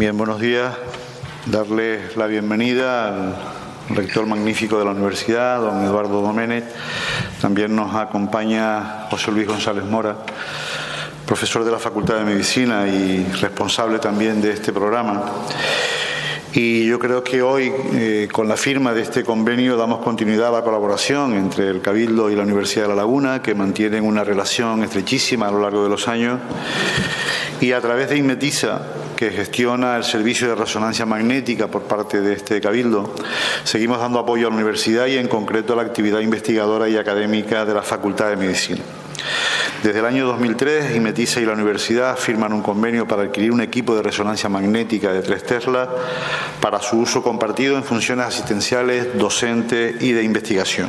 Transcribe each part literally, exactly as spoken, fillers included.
Bien, buenos días. Darle la bienvenida al rector magnífico de la universidad, don Eduardo Domenech. También nos acompaña José Luis González Mora, profesor de la Facultad de Medicina y responsable también de este programa. Y yo creo que hoy, eh, con la firma de este convenio, damos continuidad a la colaboración entre el Cabildo y la Universidad de La Laguna, que mantienen una relación estrechísima a lo largo de los años, y a través de Inmetisa, que gestiona el servicio de resonancia magnética por parte de este Cabildo, seguimos dando apoyo a la universidad y en concreto a la actividad investigadora y académica de la Facultad de Medicina. Desde el año dos mil tres, Inmetisa y la universidad firman un convenio para adquirir un equipo de resonancia magnética de tres Tesla para su uso compartido en funciones asistenciales, docentes y de investigación.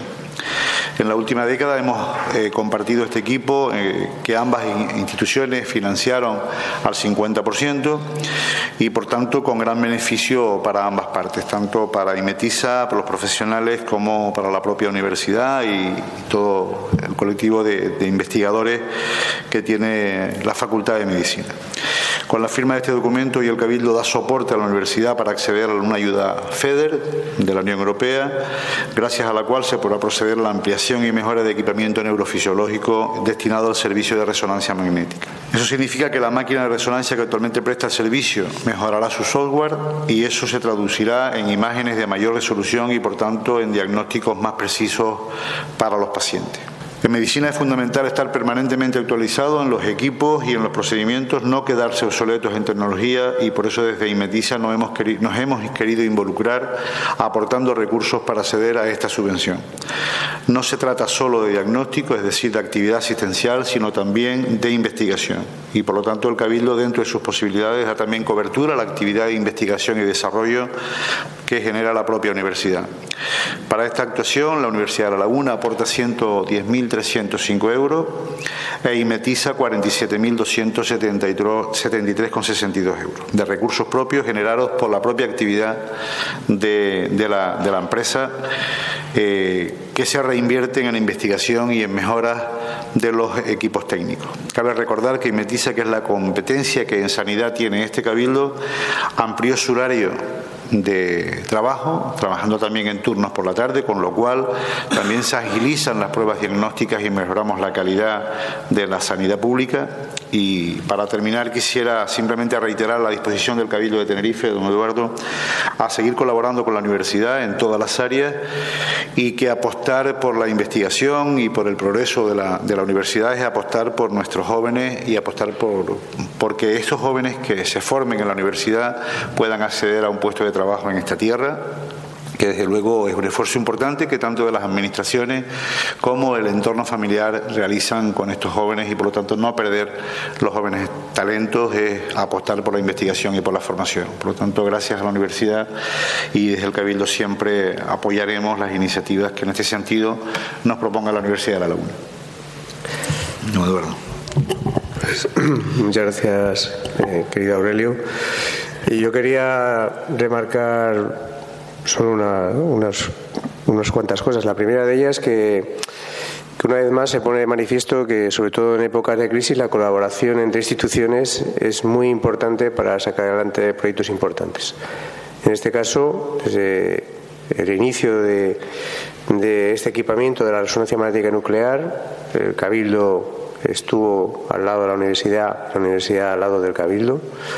En la última década hemos eh, compartido este equipo eh, que ambas instituciones financiaron al cincuenta por ciento y, por tanto, con gran beneficio para ambas partes, tanto para Inmetisa, para los profesionales, como para la propia universidad y todo el colectivo de, de investigadores que tiene la Facultad de Medicina. Con la firma de este documento y el Cabildo da soporte a la universidad para acceder a una ayuda FEDER de la Unión Europea, gracias a la cual se podrá proceder a la ampliación y mejora de equipamiento neurofisiológico destinado al servicio de resonancia magnética. Eso significa que la máquina de resonancia que actualmente presta el servicio mejorará su software y eso se traducirá en imágenes de mayor resolución y, por tanto, en diagnósticos más precisos para los pacientes. En medicina es fundamental estar permanentemente actualizado en los equipos y en los procedimientos, no quedarse obsoletos en tecnología, y por eso desde Inmetisa nos hemos, querido, nos hemos querido involucrar aportando recursos para acceder a esta subvención. No se trata solo de diagnóstico, es decir, de actividad asistencial, sino también de investigación. Y por lo tanto el Cabildo, dentro de sus posibilidades, da también cobertura a la actividad de investigación y desarrollo que genera la propia universidad. Para esta actuación, la Universidad de La Laguna aporta ciento diez mil trescientos cinco euros e Inmetisa cuarenta y siete mil doscientos setenta y tres coma sesenta y dos euros de recursos propios generados por la propia actividad de, de, la, de la empresa, eh, que se reinvierten en investigación y en mejoras de los equipos técnicos. Cabe recordar que Inmetisa, que es la competencia que en sanidad tiene este Cabildo, amplió su horario de trabajo, trabajando también en turnos por la tarde, con lo cual también se agilizan las pruebas diagnósticas y mejoramos la calidad de la sanidad pública. Y para terminar, quisiera simplemente reiterar la disposición del Cabildo de Tenerife, don Eduardo, a seguir colaborando con la universidad en todas las áreas y que apostar por la investigación y por el progreso de la, de la universidad es apostar por nuestros jóvenes y apostar por porque estos jóvenes que se formen en la universidad puedan acceder a un puesto de trabajo en esta tierra, que desde luego es un esfuerzo importante que tanto de las administraciones como el entorno familiar realizan con estos jóvenes, y por lo tanto no perder los jóvenes talentos es apostar por la investigación y por la formación. Por lo tanto, gracias a la universidad y desde el Cabildo siempre apoyaremos las iniciativas que en este sentido nos proponga la Universidad de La Laguna. No, Eduardo. Muchas gracias, eh, querido Aurelio. Y yo quería remarcar solo una, unas, unas cuantas cosas. La primera de ellas es que, que una vez más se pone de manifiesto que, sobre todo en épocas de crisis, la colaboración entre instituciones es muy importante para sacar adelante proyectos importantes. En este caso, desde el inicio de, de este equipamiento de la resonancia magnética nuclear, el Cabildo estuvo al lado de la universidad, la universidad al lado del Cabildo,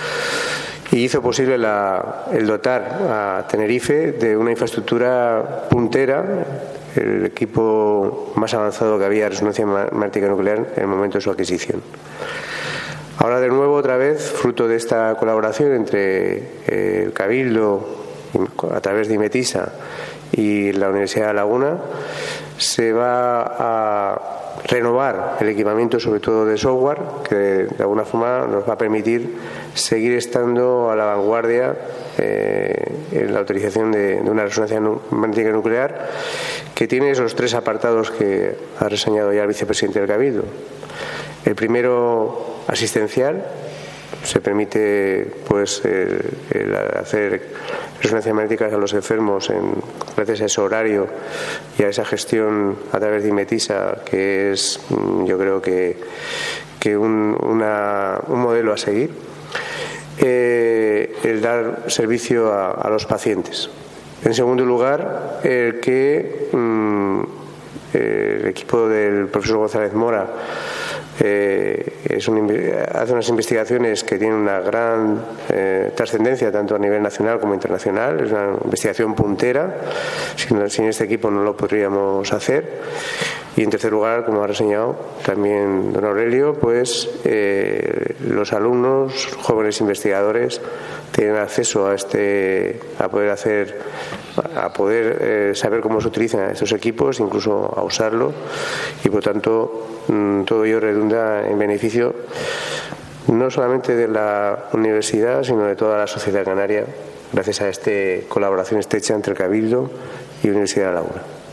y hizo posible la, el dotar a Tenerife de una infraestructura puntera, el equipo más avanzado que había de resonancia magnética nuclear en el momento de su adquisición. Ahora, de nuevo, otra vez, fruto de esta colaboración entre el Cabildo, a través de Inmetisa, y la Universidad de La Laguna, se va a renovar el equipamiento, sobre todo de software, que de alguna forma nos va a permitir seguir estando a la vanguardia eh, en la utilización de, de una resonancia magnética nuclear, que tiene esos tres apartados que ha reseñado ya el vicepresidente del Cabildo. El primero, asistencial. Se permite pues el, el hacer resonancias magnéticas a los enfermos en, gracias a ese horario y a esa gestión a través de Inmetisa, que es, yo creo que, que un, una, un modelo a seguir. Eh, el dar servicio a, a los pacientes. En segundo lugar, el que mmm, el equipo del profesor González Mora eh, es un, hace unas investigaciones que tienen una gran eh, trascendencia tanto a nivel nacional como internacional. Es una investigación puntera. Sin, sin este equipo no lo podríamos hacer. Y en tercer lugar, como ha reseñado también don Aurelio, pues eh, los alumnos, jóvenes investigadores, tienen acceso a este, a poder hacer, a poder eh, saber cómo se utilizan estos equipos, incluso a usarlo, y por tanto mmm, todo ello redunda en beneficio no solamente de la universidad, sino de toda la sociedad canaria, gracias a esta colaboración estrecha entre el Cabildo y Universidad de La Laguna.